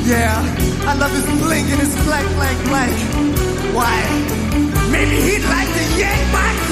Yeah, I love his bling and his blank, blank, blank. Why? Maybe he'd like to yank my